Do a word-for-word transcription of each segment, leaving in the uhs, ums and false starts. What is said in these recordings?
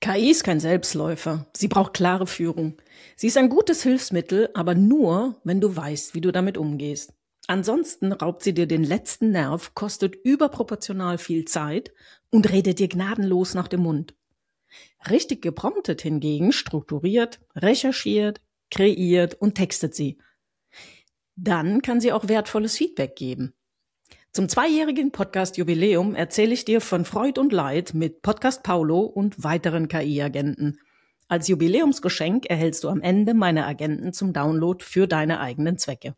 K I ist kein Selbstläufer. Sie braucht klare Führung. Sie ist ein gutes Hilfsmittel, aber nur, wenn du weißt, wie du damit umgehst. Ansonsten raubt sie dir den letzten Nerv, kostet überproportional viel Zeit und redet dir gnadenlos nach dem Mund. Richtig gepromptet hingegen strukturiert, recherchiert, kreiert und textet sie. Dann kann sie auch wertvolles Feedback geben. Zum zweijährigen Podcast-Jubiläum erzähle ich dir von Freud und Leid mit Podcast Paulo und weiteren K I-Agenten. Als Jubiläumsgeschenk erhältst du am Ende meine Agenten zum Download für deine eigenen Zwecke.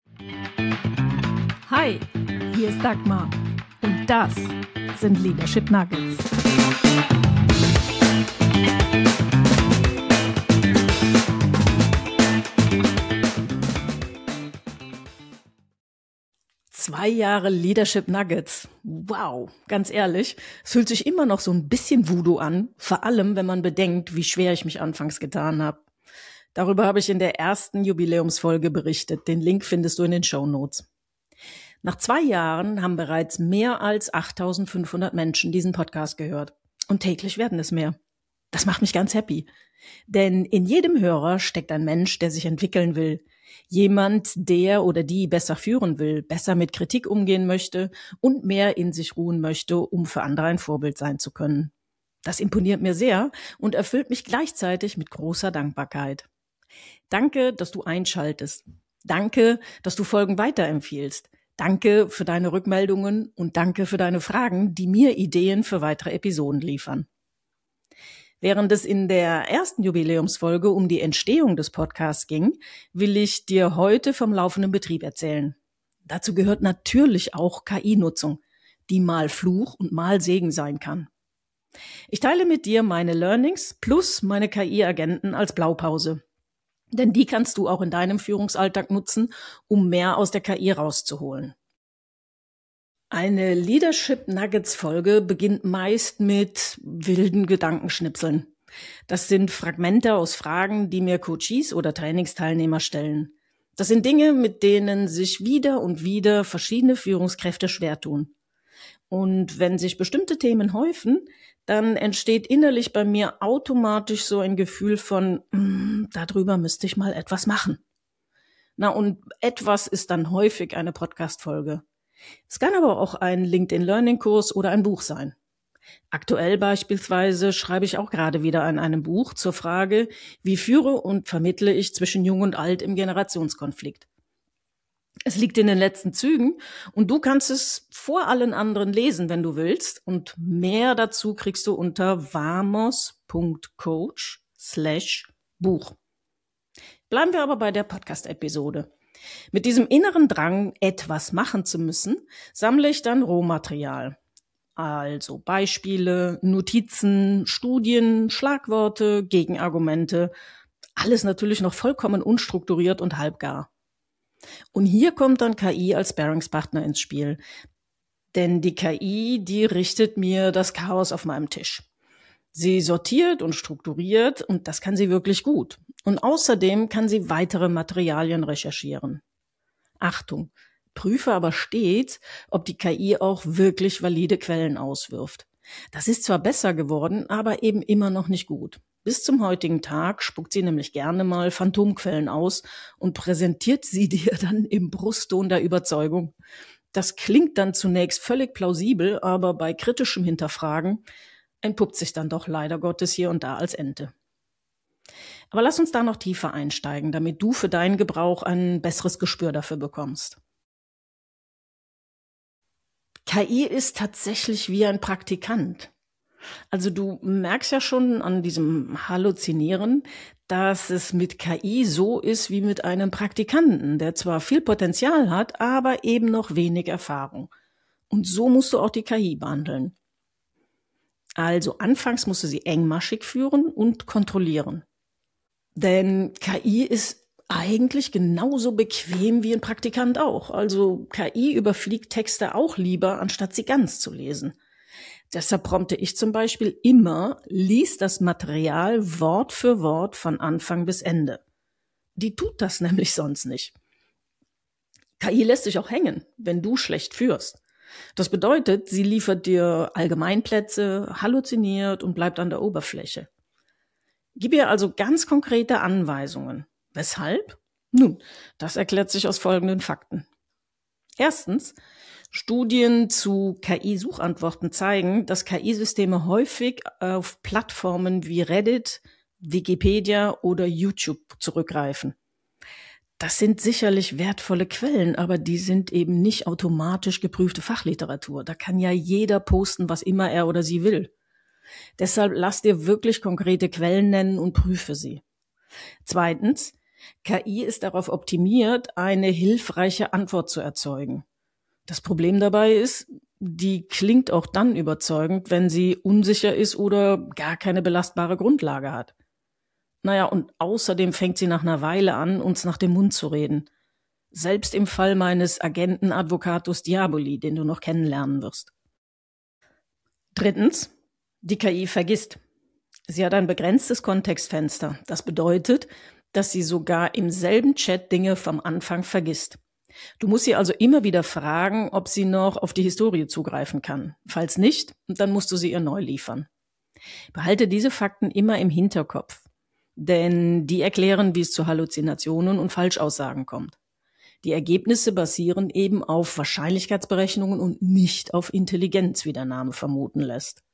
Hi, hier ist Dagmar und das sind Leadership Nuggets. Zwei Jahre Leadership Nuggets. Wow, ganz ehrlich, es fühlt sich immer noch so ein bisschen Voodoo an, vor allem wenn man bedenkt, wie schwer ich mich anfangs getan habe. Darüber habe ich in der ersten Jubiläumsfolge berichtet. Den Link findest du in den Shownotes. Nach zwei Jahren haben bereits mehr als achttausendfünfhundert Menschen diesen Podcast gehört. Und täglich werden es mehr. Das macht mich ganz happy. Denn in jedem Hörer steckt ein Mensch, der sich entwickeln will. Jemand, der oder die besser führen will, besser mit Kritik umgehen möchte und mehr in sich ruhen möchte, um für andere ein Vorbild sein zu können. Das imponiert mir sehr und erfüllt mich gleichzeitig mit großer Dankbarkeit. Danke, dass du einschaltest. Danke, dass du Folgen weiterempfiehlst. Danke für deine Rückmeldungen und danke für deine Fragen, die mir Ideen für weitere Episoden liefern. Während es in der ersten Jubiläumsfolge um die Entstehung des Podcasts ging, will ich dir heute vom laufenden Betrieb erzählen. Dazu gehört natürlich auch K I-Nutzung, die mal Fluch und mal Segen sein kann. Ich teile mit dir meine Learnings plus meine K I-Agenten als Blaupause. Denn die kannst du auch in deinem Führungsalltag nutzen, um mehr aus der K I rauszuholen. Eine Leadership Nuggets Folge beginnt meist mit wilden Gedankenschnipseln. Das sind Fragmente aus Fragen, die mir Coaches oder Trainingsteilnehmer stellen. Das sind Dinge, mit denen sich wieder und wieder verschiedene Führungskräfte schwer tun. Und wenn sich bestimmte Themen häufen, dann entsteht innerlich bei mir automatisch so ein Gefühl von, mm, darüber müsste ich mal etwas machen. Na, und etwas ist dann häufig eine Podcast-Folge. Es kann aber auch ein LinkedIn-Learning-Kurs oder ein Buch sein. Aktuell beispielsweise schreibe ich auch gerade wieder an einem Buch zur Frage, wie führe und vermittle ich zwischen Jung und Alt im Generationskonflikt. Es liegt in den letzten Zügen und du kannst es vor allen anderen lesen, wenn du willst. Und mehr dazu kriegst du unter vamos.coach slash Buch. Bleiben wir aber bei der Podcast-Episode. Mit diesem inneren Drang, etwas machen zu müssen, sammle ich dann Rohmaterial. Also Beispiele, Notizen, Studien, Schlagworte, Gegenargumente. Alles natürlich noch vollkommen unstrukturiert und halbgar. Und hier kommt dann K I als Sparringspartner ins Spiel. Denn die K I, die richtet mir das Chaos auf meinem Tisch. Sie sortiert und strukturiert und das kann sie wirklich gut. Und außerdem kann sie weitere Materialien recherchieren. Achtung, prüfe aber stets, ob die K I auch wirklich valide Quellen auswirft. Das ist zwar besser geworden, aber eben immer noch nicht gut. Bis zum heutigen Tag spuckt sie nämlich gerne mal Phantomquellen aus und präsentiert sie dir dann im Brustton der Überzeugung. Das klingt dann zunächst völlig plausibel, aber bei kritischem Hinterfragen entpuppt sich dann doch leider Gottes hier und da als Ente. Aber lass uns da noch tiefer einsteigen, damit du für deinen Gebrauch ein besseres Gespür dafür bekommst. K I ist tatsächlich wie ein Praktikant. Also du merkst ja schon an diesem Halluzinieren, dass es mit K I so ist wie mit einem Praktikanten, der zwar viel Potenzial hat, aber eben noch wenig Erfahrung. Und so musst du auch die K I behandeln. Also anfangs musst du sie engmaschig führen und kontrollieren. Denn K I ist eigentlich genauso bequem wie ein Praktikant auch. Also K I überfliegt Texte auch lieber, anstatt sie ganz zu lesen. Deshalb prompte ich zum Beispiel immer, lies das Material Wort für Wort von Anfang bis Ende. Die tut das nämlich sonst nicht. K I lässt sich auch hängen, wenn du schlecht führst. Das bedeutet, sie liefert dir Allgemeinplätze, halluziniert und bleibt an der Oberfläche. Gib ihr also ganz konkrete Anweisungen. Weshalb? Nun, das erklärt sich aus folgenden Fakten. Erstens, Studien zu K I-Suchantworten zeigen, dass K I-Systeme häufig auf Plattformen wie Reddit, Wikipedia oder YouTube zurückgreifen. Das sind sicherlich wertvolle Quellen, aber die sind eben nicht automatisch geprüfte Fachliteratur. Da kann ja jeder posten, was immer er oder sie will. Deshalb lass dir wirklich konkrete Quellen nennen und prüfe sie. Zweitens, K I ist darauf optimiert, eine hilfreiche Antwort zu erzeugen. Das Problem dabei ist, die klingt auch dann überzeugend, wenn sie unsicher ist oder gar keine belastbare Grundlage hat. Naja, und außerdem fängt sie nach einer Weile an, uns nach dem Mund zu reden. Selbst im Fall meines Agenten Advocatus Diaboli, den du noch kennenlernen wirst. Drittens, die K I vergisst. Sie hat ein begrenztes Kontextfenster. Das bedeutet, dass sie sogar im selben Chat Dinge vom Anfang vergisst. Du musst sie also immer wieder fragen, ob sie noch auf die Historie zugreifen kann. Falls nicht, dann musst du sie ihr neu liefern. Behalte diese Fakten immer im Hinterkopf, denn die erklären, wie es zu Halluzinationen und Falschaussagen kommt. Die Ergebnisse basieren eben auf Wahrscheinlichkeitsberechnungen und nicht auf Intelligenz, wie der Name vermuten lässt.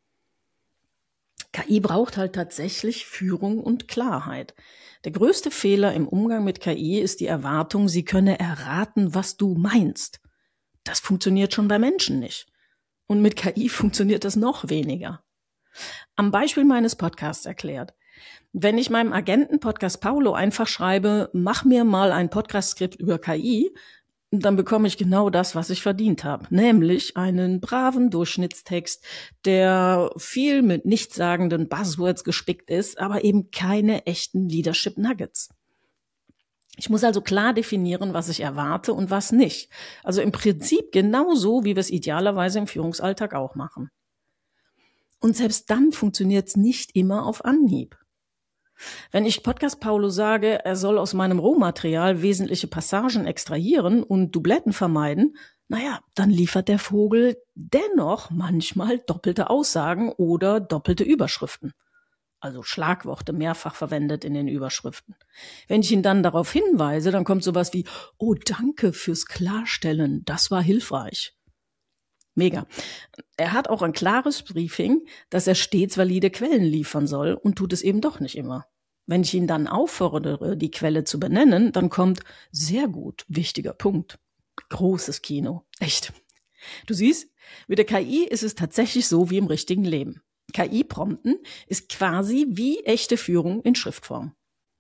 K I braucht halt tatsächlich Führung und Klarheit. Der größte Fehler im Umgang mit K I ist die Erwartung, sie könne erraten, was du meinst. Das funktioniert schon bei Menschen nicht. Und mit K I funktioniert das noch weniger. Am Beispiel meines Podcasts erklärt. Wenn ich meinem Agenten Podcast Paulo einfach schreibe, mach mir mal ein Podcast-Skript über K I, dann bekomme ich genau das, was ich verdient habe, nämlich einen braven Durchschnittstext, der viel mit nichtssagenden Buzzwords gespickt ist, aber eben keine echten Leadership Nuggets. Ich muss also klar definieren, was ich erwarte und was nicht. Also im Prinzip genauso, wie wir es idealerweise im Führungsalltag auch machen. Und selbst dann funktioniert es nicht immer auf Anhieb. Wenn ich Podcast Paulo sage, er soll aus meinem Rohmaterial wesentliche Passagen extrahieren und Dubletten vermeiden, naja, dann liefert der Vogel dennoch manchmal doppelte Aussagen oder doppelte Überschriften. Also Schlagworte mehrfach verwendet in den Überschriften. Wenn ich ihn dann darauf hinweise, dann kommt sowas wie, oh, danke fürs Klarstellen, das war hilfreich. Mega. Er hat auch ein klares Briefing, dass er stets valide Quellen liefern soll und tut es eben doch nicht immer. Wenn ich ihn dann auffordere, die Quelle zu benennen, dann kommt sehr gut, wichtiger Punkt. Großes Kino. Echt. Du siehst, mit der K I ist es tatsächlich so wie im richtigen Leben. K I-Prompten ist quasi wie echte Führung in Schriftform.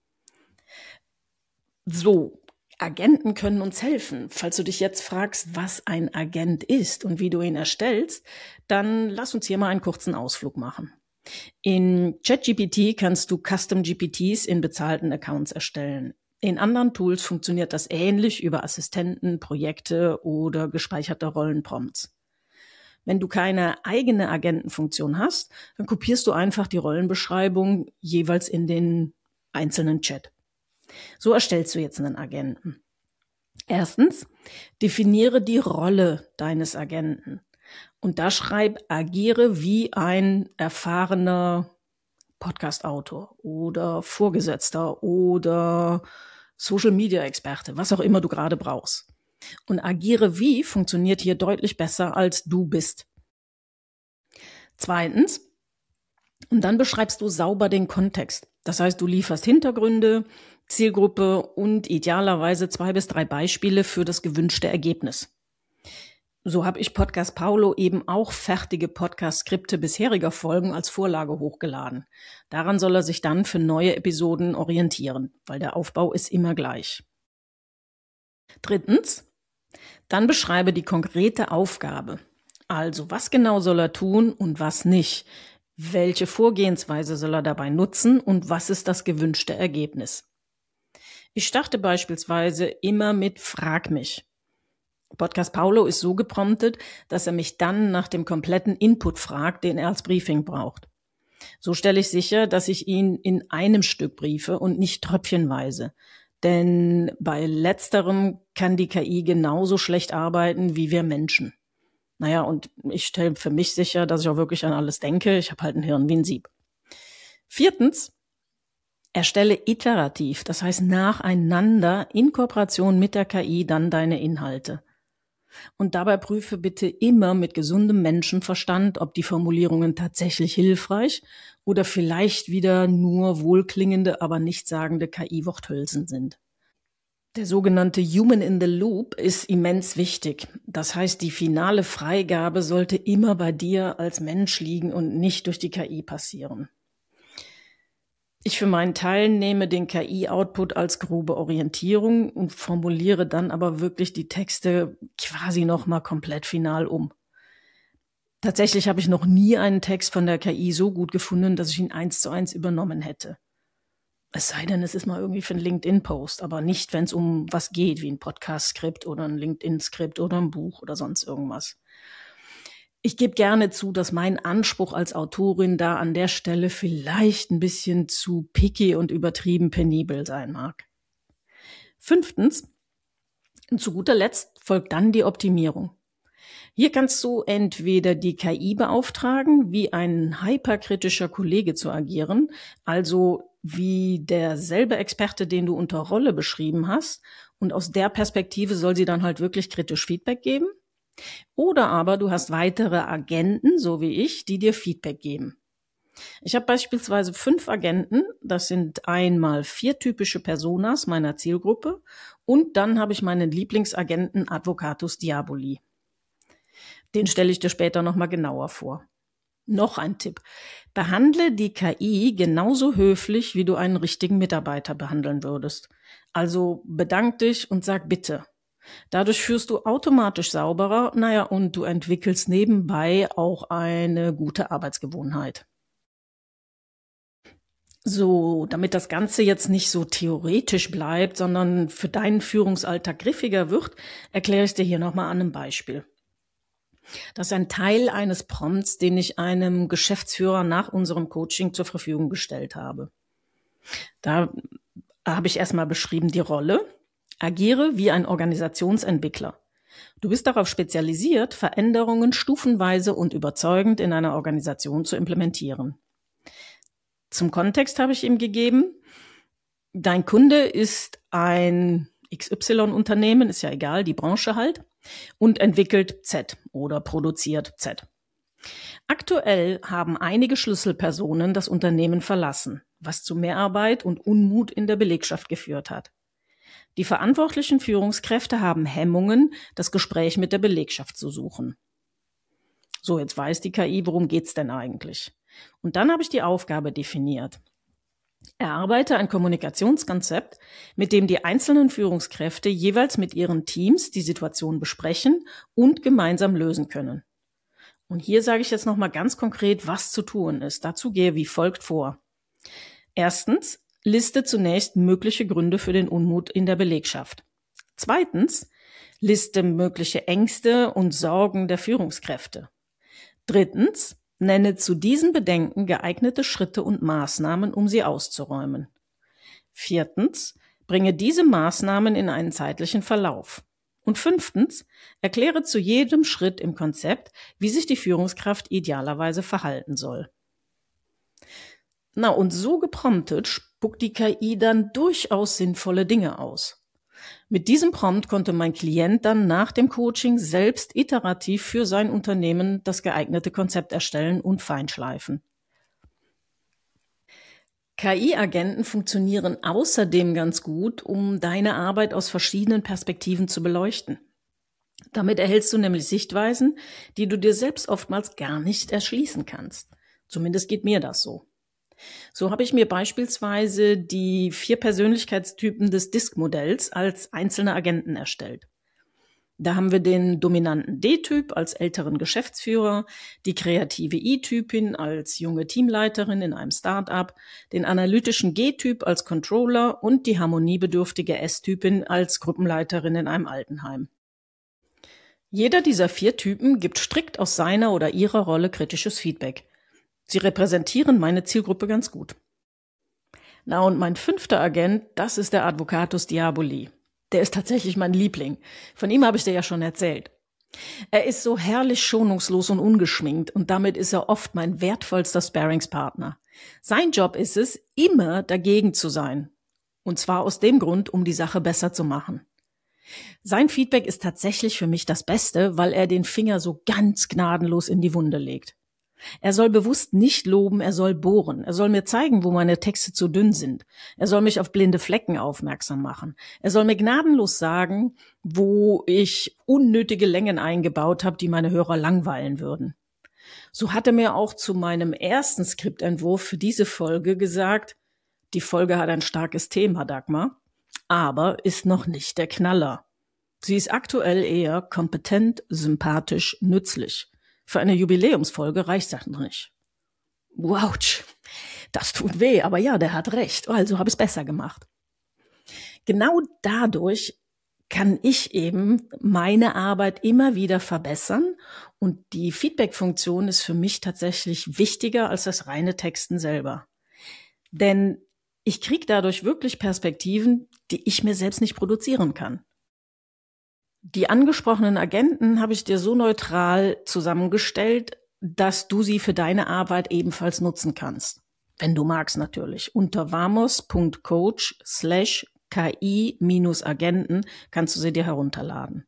So. Agenten können uns helfen. Falls du dich jetzt fragst, was ein Agent ist und wie du ihn erstellst, dann lass uns hier mal einen kurzen Ausflug machen. In ChatGPT kannst du Custom G P Ts in bezahlten Accounts erstellen. In anderen Tools funktioniert das ähnlich über Assistenten, Projekte oder gespeicherte Rollenprompts. Wenn du keine eigene Agentenfunktion hast, dann kopierst du einfach die Rollenbeschreibung jeweils in den einzelnen Chat. So erstellst du jetzt einen Agenten. Erstens, definiere die Rolle deines Agenten. Und da schreib, agiere wie ein erfahrener Podcast-Autor oder Vorgesetzter oder Social-Media-Experte, was auch immer du gerade brauchst. Und agiere wie funktioniert hier deutlich besser, als du bist. Zweitens, und dann beschreibst du sauber den Kontext. Das heißt, du lieferst Hintergründe, Zielgruppe und idealerweise zwei bis drei Beispiele für das gewünschte Ergebnis. So habe ich Podcast Paulo eben auch fertige Podcast-Skripte bisheriger Folgen als Vorlage hochgeladen. Daran soll er sich dann für neue Episoden orientieren, weil der Aufbau ist immer gleich. Drittens, dann beschreibe die konkrete Aufgabe. Also, was genau soll er tun und was nicht? Welche Vorgehensweise soll er dabei nutzen und was ist das gewünschte Ergebnis? Ich starte beispielsweise immer mit Frag mich. Podcast Paulo ist so gepromptet, dass er mich dann nach dem kompletten Input fragt, den er als Briefing braucht. So stelle ich sicher, dass ich ihn in einem Stück briefe und nicht tröpfchenweise. Denn bei letzterem kann die K I genauso schlecht arbeiten wie wir Menschen. Naja, und ich stelle für mich sicher, dass ich auch wirklich an alles denke. Ich habe halt ein Hirn wie ein Sieb. Viertens, erstelle iterativ, das heißt nacheinander in Kooperation mit der K I dann deine Inhalte. Und dabei prüfe bitte immer mit gesundem Menschenverstand, ob die Formulierungen tatsächlich hilfreich oder vielleicht wieder nur wohlklingende, aber nichtssagende K I-Worthülsen sind. Der sogenannte Human in the Loop ist immens wichtig. Das heißt, die finale Freigabe sollte immer bei dir als Mensch liegen und nicht durch die K I passieren. Ich für meinen Teil nehme den K I-Output als grobe Orientierung und formuliere dann aber wirklich die Texte quasi nochmal komplett final um. Tatsächlich habe ich noch nie einen Text von der K I so gut gefunden, dass ich ihn eins zu eins übernommen hätte. Es sei denn, es ist mal irgendwie für einen LinkedIn-Post, aber nicht, wenn es um was geht, wie ein Podcast-Skript oder ein LinkedIn-Skript oder ein Buch oder sonst irgendwas. Ich gebe gerne zu, dass mein Anspruch als Autorin da an der Stelle vielleicht ein bisschen zu picky und übertrieben penibel sein mag. Fünftens, und zu guter Letzt folgt dann die Optimierung. Hier kannst du entweder die K I beauftragen, wie ein hyperkritischer Kollege zu agieren, also wie derselbe Experte, den du unter Rolle beschrieben hast, und aus der Perspektive soll sie dann halt wirklich kritisch Feedback geben. Oder aber du hast weitere Agenten, so wie ich, die dir Feedback geben. Ich habe beispielsweise fünf Agenten, das sind einmal vier typische Personas meiner Zielgruppe und dann habe ich meinen Lieblingsagenten Advocatus Diaboli. Den stelle ich dir später nochmal genauer vor. Noch ein Tipp. Behandle die K I genauso höflich, wie du einen richtigen Mitarbeiter behandeln würdest. Also bedank dich und sag bitte. Dadurch führst du automatisch sauberer, naja, und du entwickelst nebenbei auch eine gute Arbeitsgewohnheit. So, damit das Ganze jetzt nicht so theoretisch bleibt, sondern für deinen Führungsalltag griffiger wird, erkläre ich dir hier nochmal an einem Beispiel. Das ist ein Teil eines Prompts, den ich einem Geschäftsführer nach unserem Coaching zur Verfügung gestellt habe. Da habe ich erstmal beschrieben die Rolle. Agiere wie ein Organisationsentwickler. Du bist darauf spezialisiert, Veränderungen stufenweise und überzeugend in einer Organisation zu implementieren. Zum Kontext habe ich ihm gegeben, dein Kunde ist ein X Y-Unternehmen, ist ja egal, die Branche halt, und entwickelt Z oder produziert Z. Aktuell haben einige Schlüsselpersonen das Unternehmen verlassen, was zu Mehrarbeit und Unmut in der Belegschaft geführt hat. Die verantwortlichen Führungskräfte haben Hemmungen, das Gespräch mit der Belegschaft zu suchen. So, jetzt weiß die K I, worum geht's denn eigentlich? Und dann habe ich die Aufgabe definiert. Erarbeite ein Kommunikationskonzept, mit dem die einzelnen Führungskräfte jeweils mit ihren Teams die Situation besprechen und gemeinsam lösen können. Und hier sage ich jetzt nochmal ganz konkret, was zu tun ist. Dazu gehe wie folgt vor. Erstens, liste zunächst mögliche Gründe für den Unmut in der Belegschaft. Zweitens, liste mögliche Ängste und Sorgen der Führungskräfte. Drittens, nenne zu diesen Bedenken geeignete Schritte und Maßnahmen, um sie auszuräumen. Viertens, bringe diese Maßnahmen in einen zeitlichen Verlauf. Und fünftens, erkläre zu jedem Schritt im Konzept, wie sich die Führungskraft idealerweise verhalten soll. Na, und so gepromptet spuckt die K I dann durchaus sinnvolle Dinge aus. Mit diesem Prompt konnte mein Klient dann nach dem Coaching selbst iterativ für sein Unternehmen das geeignete Konzept erstellen und feinschleifen. K I-Agenten funktionieren außerdem ganz gut, um deine Arbeit aus verschiedenen Perspektiven zu beleuchten. Damit erhältst du nämlich Sichtweisen, die du dir selbst oftmals gar nicht erschließen kannst. Zumindest geht mir das so. So habe ich mir beispielsweise die vier Persönlichkeitstypen des D I S C-Modells als einzelne Agenten erstellt. Da haben wir den dominanten D-Typ als älteren Geschäftsführer, die kreative I-Typin als junge Teamleiterin in einem Start-up, den analytischen G-Typ als Controller und die harmoniebedürftige S-Typin als Gruppenleiterin in einem Altenheim. Jeder dieser vier Typen gibt strikt aus seiner oder ihrer Rolle kritisches Feedback. Sie repräsentieren meine Zielgruppe ganz gut. Na, und mein fünfter Agent, das ist der Advocatus Diaboli. Der ist tatsächlich mein Liebling. Von ihm habe ich dir ja schon erzählt. Er ist so herrlich schonungslos und ungeschminkt und damit ist er oft mein wertvollster Sparringspartner. Sein Job ist es, immer dagegen zu sein. Und zwar aus dem Grund, um die Sache besser zu machen. Sein Feedback ist tatsächlich für mich das Beste, weil er den Finger so ganz gnadenlos in die Wunde legt. Er soll bewusst nicht loben, er soll bohren. Er soll mir zeigen, wo meine Texte zu dünn sind. Er soll mich auf blinde Flecken aufmerksam machen. Er soll mir gnadenlos sagen, wo ich unnötige Längen eingebaut habe, die meine Hörer langweilen würden. So hat er mir auch zu meinem ersten Skriptentwurf für diese Folge gesagt, die Folge hat ein starkes Thema, Dagmar, aber ist noch nicht der Knaller. Sie ist aktuell eher kompetent, sympathisch, nützlich. Für eine Jubiläumsfolge reicht das noch nicht. Wauch, das tut weh, aber ja, der hat recht, also habe ich es besser gemacht. Genau dadurch kann ich eben meine Arbeit immer wieder verbessern und die Feedback-Funktion ist für mich tatsächlich wichtiger als das reine Texten selber. Denn ich kriege dadurch wirklich Perspektiven, die ich mir selbst nicht produzieren kann. Die angesprochenen Agenten habe ich dir so neutral zusammengestellt, dass du sie für deine Arbeit ebenfalls nutzen kannst. Wenn du magst natürlich. Unter vamos.coach slash ki-agenten kannst du sie dir herunterladen.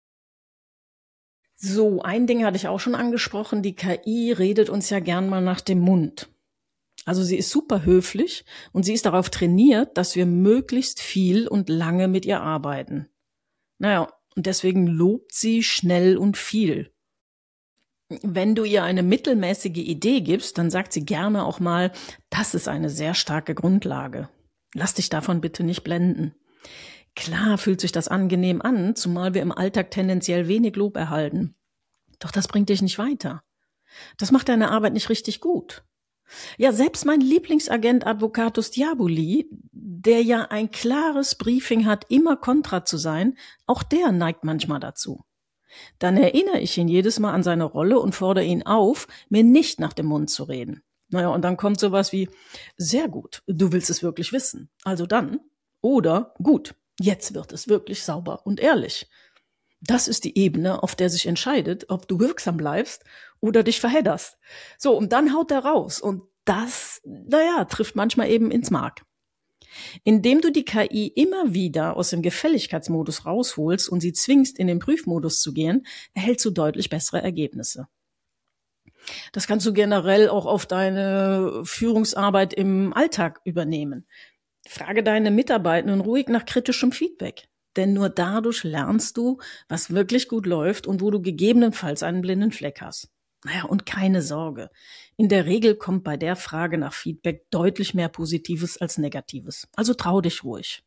So, ein Ding hatte ich auch schon angesprochen. Die K I redet uns ja gern mal nach dem Mund. Also sie ist super höflich und sie ist darauf trainiert, dass wir möglichst viel und lange mit ihr arbeiten. Naja, und deswegen lobt sie schnell und viel. Wenn du ihr eine mittelmäßige Idee gibst, dann sagt sie gerne auch mal, das ist eine sehr starke Grundlage. Lass dich davon bitte nicht blenden. Klar fühlt sich das angenehm an, zumal wir im Alltag tendenziell wenig Lob erhalten. Doch das bringt dich nicht weiter. Das macht deine Arbeit nicht richtig gut. Ja, selbst mein Lieblingsagent Advocatus Diaboli, der ja ein klares Briefing hat, immer kontra zu sein, auch der neigt manchmal dazu. Dann erinnere ich ihn jedes Mal an seine Rolle und fordere ihn auf, mir nicht nach dem Mund zu reden. Naja, und dann kommt sowas wie, sehr gut, du willst es wirklich wissen. Also dann. Oder, gut, jetzt wird es wirklich sauber und ehrlich. Das ist die Ebene, auf der sich entscheidet, ob du wirksam bleibst oder dich verhedderst. So, und dann haut er raus. Und das, naja, trifft manchmal eben ins Mark. Indem du die K I immer wieder aus dem Gefälligkeitsmodus rausholst und sie zwingst, in den Prüfmodus zu gehen, erhältst du deutlich bessere Ergebnisse. Das kannst du generell auch auf deine Führungsarbeit im Alltag übernehmen. Frage deine Mitarbeitenden ruhig nach kritischem Feedback. Denn nur dadurch lernst du, was wirklich gut läuft und wo du gegebenenfalls einen blinden Fleck hast. Naja, und keine Sorge. In der Regel kommt bei der Frage nach Feedback deutlich mehr Positives als Negatives. Also trau dich ruhig.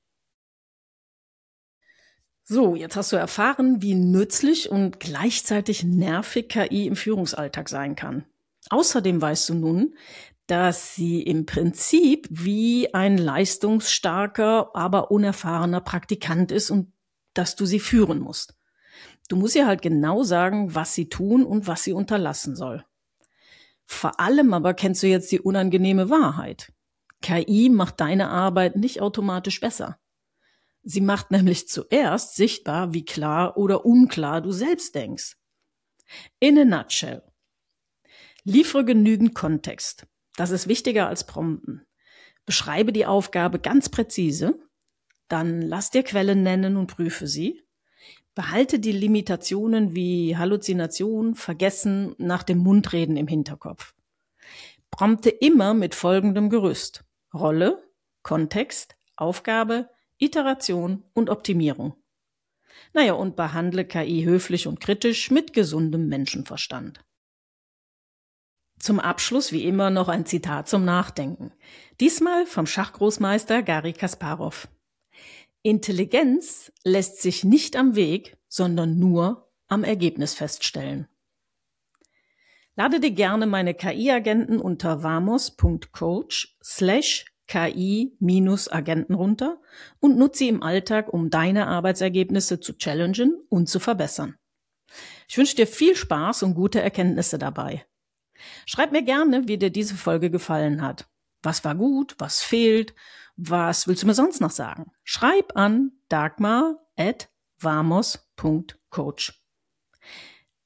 So, jetzt hast du erfahren, wie nützlich und gleichzeitig nervig K I im Führungsalltag sein kann. Außerdem weißt du nun, dass sie im Prinzip wie ein leistungsstarker, aber unerfahrener Praktikant ist und dass du sie führen musst. Du musst ihr halt genau sagen, was sie tun und was sie unterlassen soll. Vor allem aber kennst du jetzt die unangenehme Wahrheit. K I macht deine Arbeit nicht automatisch besser. Sie macht nämlich zuerst sichtbar, wie klar oder unklar du selbst denkst. In a nutshell. Liefere genügend Kontext. Das ist wichtiger als Prompten. Beschreibe die Aufgabe ganz präzise, dann lass dir Quellen nennen und prüfe sie. Behalte die Limitationen wie Halluzination, Vergessen, nach dem Mundreden im Hinterkopf. Prompte immer mit folgendem Gerüst: Rolle, Kontext, Aufgabe, Iteration und Optimierung. Naja, und behandle K I höflich und kritisch mit gesundem Menschenverstand. Zum Abschluss wie immer noch ein Zitat zum Nachdenken. Diesmal vom Schachgroßmeister Garry Kasparov. Intelligenz lässt sich nicht am Weg, sondern nur am Ergebnis feststellen. Lade dir gerne meine K I-Agenten unter vamos.coach slash ki-agenten runter und nutze sie im Alltag, um deine Arbeitsergebnisse zu challengen und zu verbessern. Ich wünsche dir viel Spaß und gute Erkenntnisse dabei. Schreib mir gerne, wie dir diese Folge gefallen hat. Was war gut, was fehlt, was willst du mir sonst noch sagen? Schreib an dagmar at vamos.coach.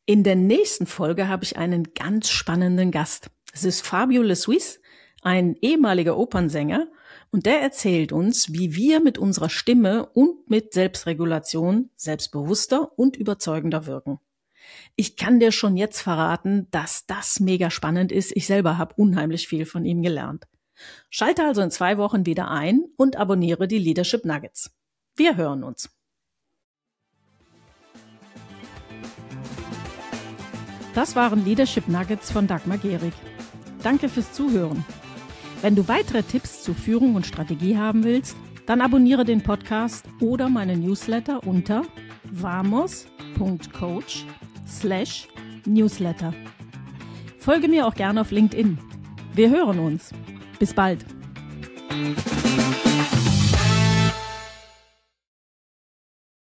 In der nächsten Folge habe ich einen ganz spannenden Gast. Es ist Fabio Le Suisse, ein ehemaliger Opernsänger, und der erzählt uns, wie wir mit unserer Stimme und mit Selbstregulation selbstbewusster und überzeugender wirken. Ich kann dir schon jetzt verraten, dass das mega spannend ist. Ich selber habe unheimlich viel von ihm gelernt. Schalte also in zwei Wochen wieder ein und abonniere die Leadership Nuggets. Wir hören uns. Das waren Leadership Nuggets von Dagmar Gehrig. Danke fürs Zuhören. Wenn du weitere Tipps zu Führung und Strategie haben willst, dann abonniere den Podcast oder meinen Newsletter unter vamos.coach slash newsletter. Folge mir auch gerne auf LinkedIn. Wir hören uns. Bis bald.